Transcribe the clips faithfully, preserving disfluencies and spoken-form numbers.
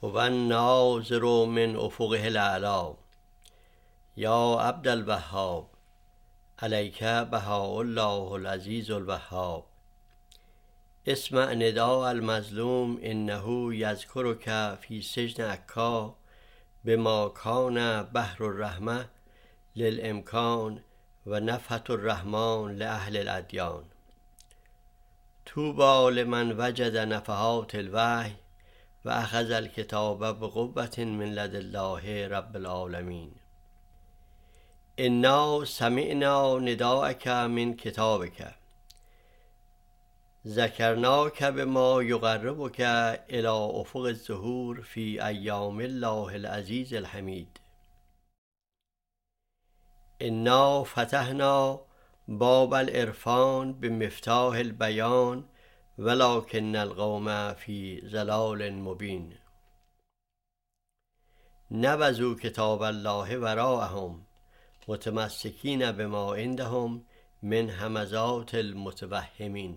هو الناظر من افقه الاعلی. یا عبد الوهاب علیک بهاء الله العزیز الوهاب. اسمع نداء المظلوم انه یذکرک فی سجن عکا بما کان بحر الرحمة للامکان و نفحة الرحمن لأهل الادیان. طوبی لمن وجد نفحات الوحی و اخذ الکتاب بقوة من لدن الله رب العالمین. انا سمعنا نداءک من کتابک ذکرناک بما یقربک الی افق الظهور فی ایام الله العزیز الحمید. انا فتحنا باب العرفان بمفتاح البیان ولکن القوم فی ضلال مبین. نبذوا کتاب الله وراءهم متمسکین بما عندهم من همزات المتوهمین.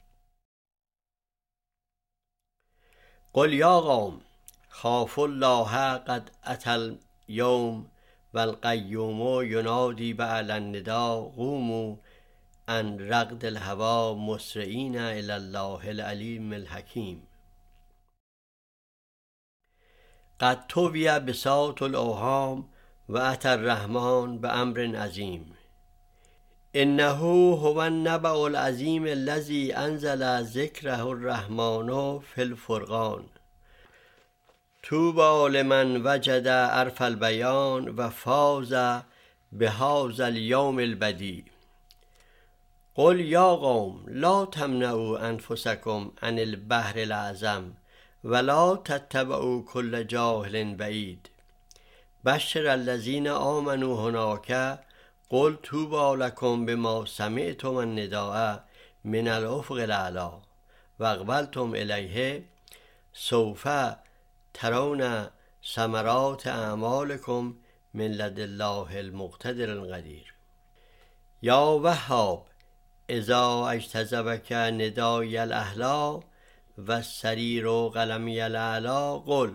قل یا قوم خافوا الله قد اتى اليوم والقیوم ینادی بعد النداء قوموا عن رغد الهوی مسرعین الی الله العلیم الحکیم. قد طوی بساط الاوهام و اتى الرحمن بامر عظیم. انه هو النبأ العظیم الذی انزل ذکره الرحمن فی الفرقان. طوبی لمن وجد عرف البیان و فاز بهذا اليوم البدیع. قل یا قوم لا تمنعوا انفسکم عن البحر الاعظم ولا تتبعوا كل جاهل بعید. بشر الذین آمنوا هناک قل طوبی لکم بما سمعتم النداء من الافق الاعلی و اقبلتم الیه سوف ترون ثمرات اعمالکم من لدن الله المقتدر القدیر. یا وهاب اذا اجتذبک ندای الاحلا و السریر قلمی الاعلی قل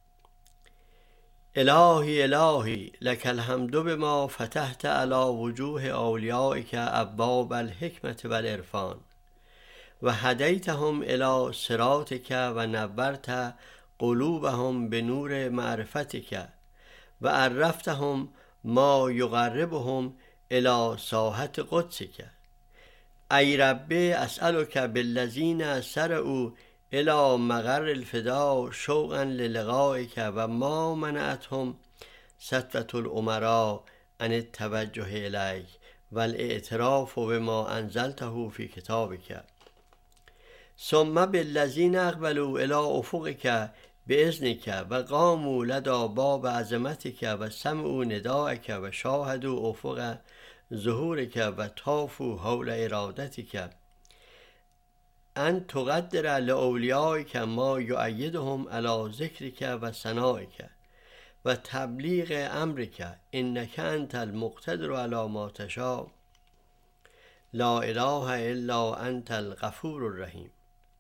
الهی الهی لک الحمد بما فتحت علی وجوه اولیائک ابواب الحکمة والعرفان و هدیتهم الی صراطک و نورت قلوبهم بنور معرفتک و عرفتهم ما یقربهم الی ساحة قدسک. ای رب اسألک بالذین سرعوا الی مقر الفداء شوقا للقائک و ما منعتهم سطوة الامراء عن التوجه الیک و الاعتراف بما انزلته فی کتابک. ثم بالذین اقبلوا الی افقک باذنک و قاموا لدی باب عظمتک و سمعوا نداءک و شاهدوا افق ظهورک و طافوا حول ارادتک ان تقدر لاولیائک ما یؤیدهم علی ذکرک و ثنائک و تبلیغ امرک انک انت المقتدر علی ما تشاء لا اله الا انت الغفور الرحیم.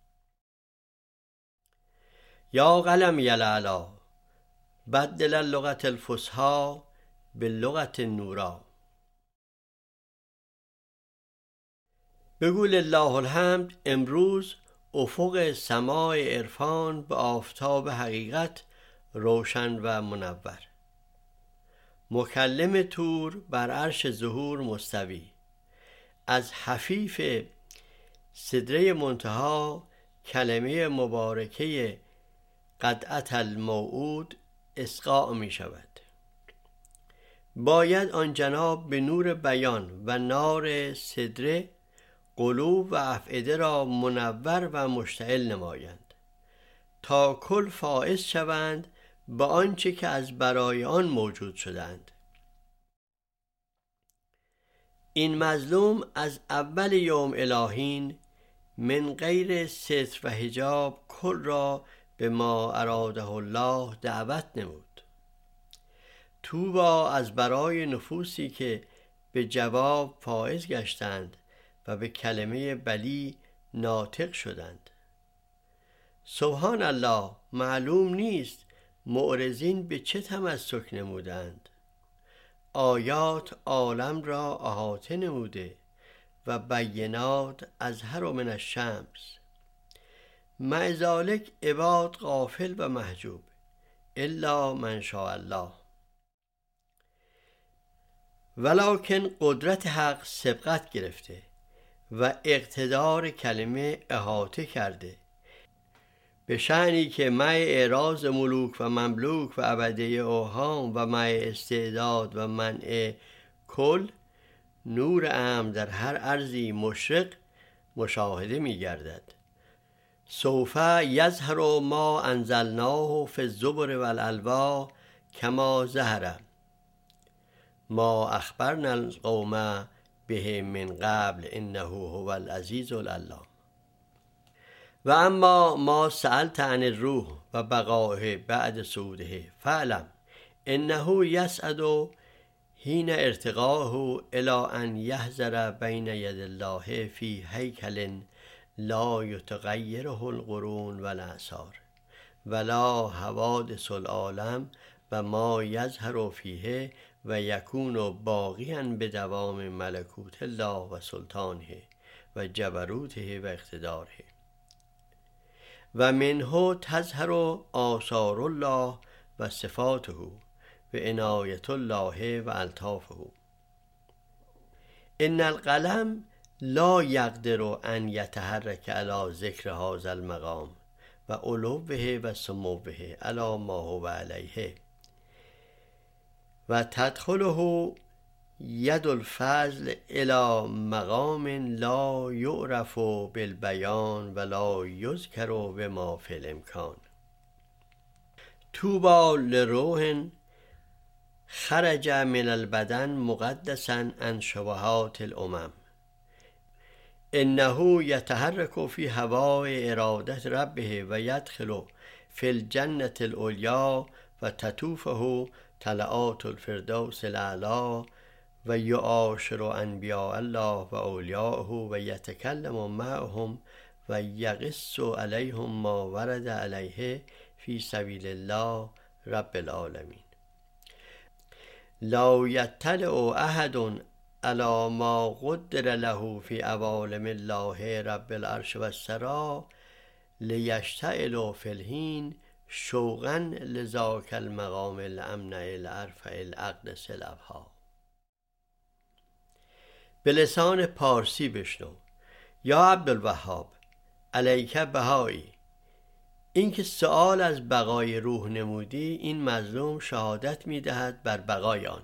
یا قلمی الاعلی بدل اللغة الفصحی باللغة النورا. بگو لله الحمد امروز افق سماع عرفان به آفتاب حقیقت روشن و منور. مکلم طور بر عرش ظهور مستوی. از حفیف سدره منتهی کلمه مبارکه قد اتى الموعود اسقاء می شود. باید آن جناب به نور بیان و نار سدره قلوب و افئده را منور و مشتعل نمایند تا کل فائز شوند به آنچه که از برای آن موجود شدند. این مظلوم از اول یوم الهین من غیر ستر و حجاب کل را به ما اراده الله دعوت نمود. طوبی از برای نفوسی که به جواب فائز گشتند و به کلمه بلی ناطق شدند. سبحان الله، معلوم نیست معرضین به چه تمسک نمودند؟ آیات عالم را احاطه نموده و بینات اظهر من الشمس. مع ذلک عباد غافل و محجوب الا من شاء الله. ولکن قدرت حق سبقت گرفته و اقتدار کلمه احاطه کرده، به شأنی که مع اعراض ملوک و مملوک و ابده اوهام و مع استعداد و منع کل، نور امر در هر ارضی مشرق مشاهده می گردد. سوف یظهر ما انزلناه فی الزبر والالواح کما ظهر ما اخبرنا القوم به من قبل انه هو العزیز العلام. و اما ما سألت عن الروح و بقائه بعد صعوده فاعلم انه یصعد حین ارتقائه الی ان یحضر بین ید الله فی هیکل لا یتغیره القرون و الاعصار ولا حوادث العالم و ما یظهر فیه و یکون باقیا بدوام ملکوت الله و سلطانه و جبروته و اقتداره. و منه تظهر آثار الله و صفاته و عنایت الله و الطافه. ان القلم لا یقدر ان یتحرک علی ذکر هذا المقام و علوه و سموه علی ما هو علیه و تدخله ید الفضل الی مقام لا یعرف بالبیان و لا یذکر بما فی الامکان. طوبی لروح خرج من البدن مقدسا عن شبهات الامم انه یتحرک فی هواء ارادت ربه و یدخل فی الجنة العلیا و تطوفه طلعات الفردوس الاعلی و یعاشر انبیاء الله و اولیاءه و یتکلم معهم و یقص علیهم ما ورد علیه فی سبیل الله رب العالمین. لا یطلع احد علی ما قدر له فی عوالم الله رب العرش و الثری لیشتعل فی الحین شوقا لذاک المقام الامنع الارفع الاقدس الابها. به لسان پارسی بشنو. یا عبدالوهاب علیک بهایی، این که سؤال از بقای روح نمودی، این مظلوم شهادت می‌دهد بر بقای آن،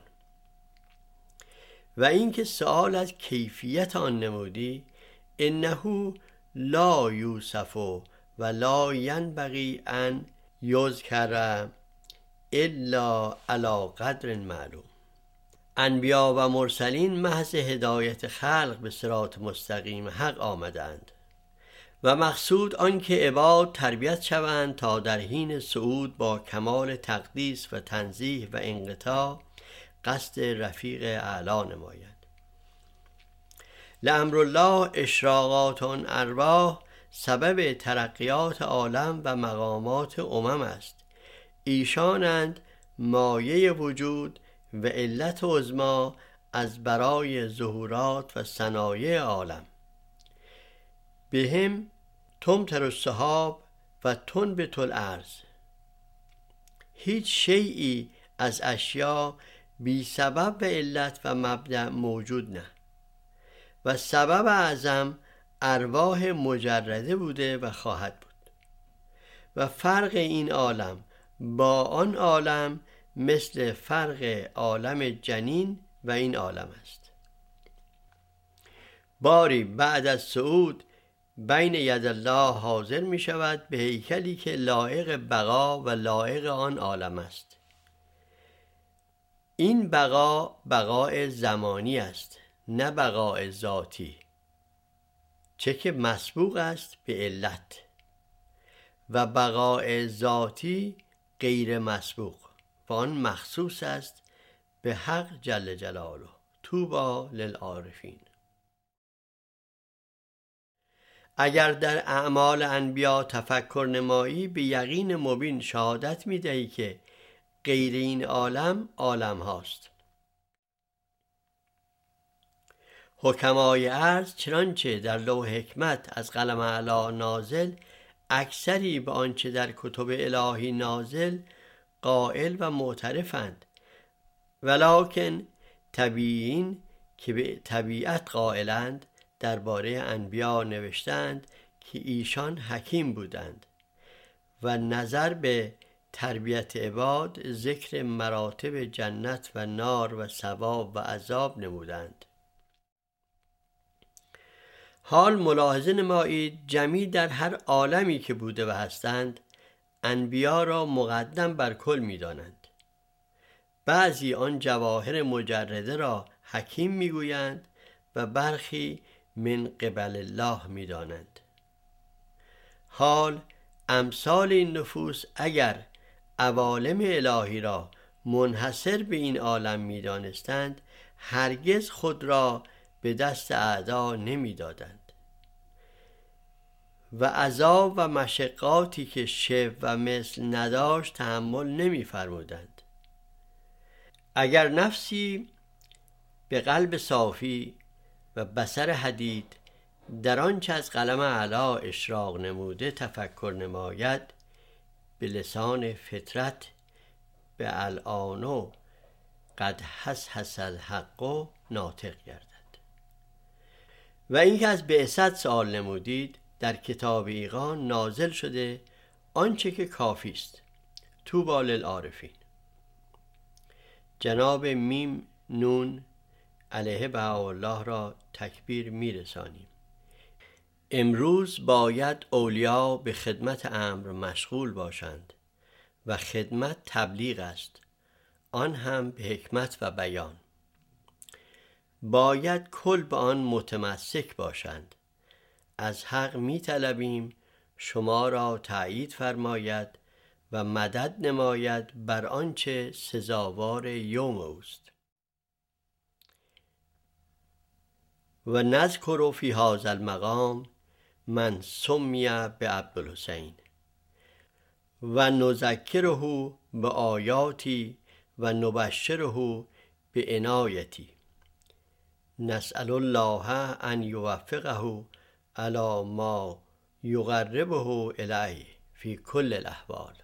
و این که سؤال از کیفیت آن نمودی، انه لا یوصف و لا ینبغی ان یذکر الا علی قدر معلوم. انبیا و مرسلین محض هدایت خلق به صراط مستقیم حق آمدند و مقصود آن که عباد تربیت شوند تا در حین صعود با کمال تقدیس و تنزیه و انقطاع قصد رفیق اعلی نمایند. لامر الله اشراقات ارواح سبب ترقیات عالم و مقامات امم است. ایشانند مایه وجود و علت عظمی از برای ظهورات و صنایع عالم. بهم تمطر السحاب و تنبت الارض. هیچ شیئی از اشیا بی سبب و علت و مبدأ موجود نه، و سبب اعظم ارواح مجرده بوده و خواهد بود، و فرق این عالم با آن عالم مثل فرق عالم جنین و این عالم است. باری بعد از صعود بین ید الله حاضر می شود به هیکلی که لایق بقا و لایق آن عالم است. این بقا بقای زمانی است، نه بقای ذاتی، چه که مسبوق است به علت، و بقای ذاتی غیر مسبوق و آن مخصوص است به حق جل جلاله. طوبی للعارفین. اگر در اعمال انبیا تفکر نمایی، به یقین مبین شهادت می دهی که غیر این عالم عالم هاست. حکمای عرض چنانچه در لوح حکمت از قلم اعلی نازل، اکثری به آنچه در کتب الهی نازل قائل و معترفند، ولکن طبیعیین که به طبیعت قائلند درباره انبیا نوشتند که ایشان حکیم بودند و نظر به تربیت عباد ذکر مراتب جنت و نار و ثواب و عذاب نمودند. حال ملاحظه نمایید جمیع در هر عالمی که بوده و هستند انبیا را مقدم بر کل می دانند. بعضی آن جواهر مجرده را حکیم می گویند و برخی من قبل الله می دانند. حال امثال این نفوس اگر عوالم الهی را منحصر به این عالم می دانستند، هرگز خود را به دست اعدا نمی دادند و عذاب و مشقاتی که شبه و مثل نداشت تحمل نمی فرمودند. اگر نفسی به قلب صافی و بصر حدید در آنچه از قلم اعلی اشراق نموده تفکر نماید، به لسان فطرت به الآن قد حسحس الحق ناطق گردد. و این که از بعثت سؤال نمودید، در کتاب ایقان نازل شده آنچه که کافی است. طوبی للعارفین. جناب میم نون علیه بهاءالله را تکبیر میرسانیم. امروز باید اولیا به خدمت امر مشغول باشند و خدمت تبلیغ است، آن هم به حکمت و بیان. باید کل به آن متمسک باشند. از حق می طلبیم شما را تأیید فرماید و مدد نماید بر آنچه سزاوار یوم اوست. و نذکر فی هذا المقام من سمی به عبدالحسین و نذکره به آیاتی و نبشره به عنایتی. نسأل الله ان یوفقه علی ما یقربه الیه فی کل الاحوال.